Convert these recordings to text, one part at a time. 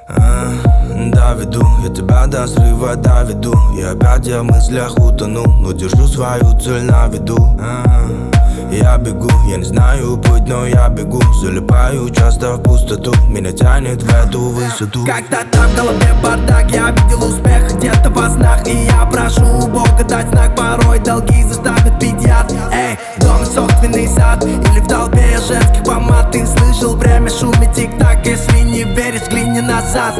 Доведу, я тебя до срыва доведу. И опять я в мыслях утону, но держу свою цель на виду. Я бегу, я не знаю путь, но я бегу. Залипаю часто в пустоту, меня тянет в эту высоту. Когда там в голове бардак, я видел успех где-то во снах. И я прошу у Бога дать знак, порой долги заставят пить яд. Эй, дом и собственный сад, или в толпе женских помад. Ты слышал, время шумит тик-так, если не веришь, взгляни назад.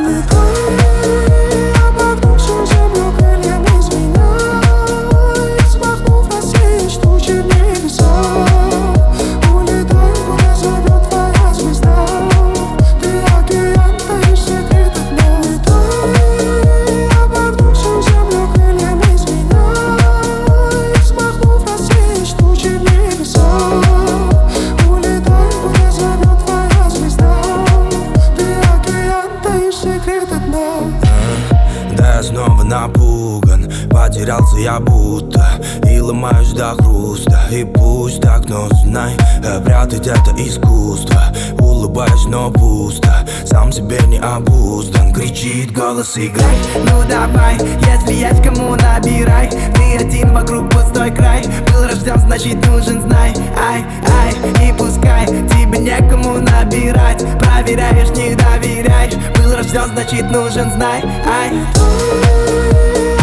Да, я снова напуган, потерялся я будто и ломаюсь до хруста. И пусть так, но знай, прятать это искусство. Улыбаюсь, но пусто, сам себе не обуздан. Кричит голос, играй. Ну давай, если есть кому, набирай. Ты один, вокруг пустой край. Был рожден, значит нужен, знай. Ай, ай, и пускай тебе некому набирать. Проверяешь, не доверяешь. Был рожден, значит нужен, знай. Ай.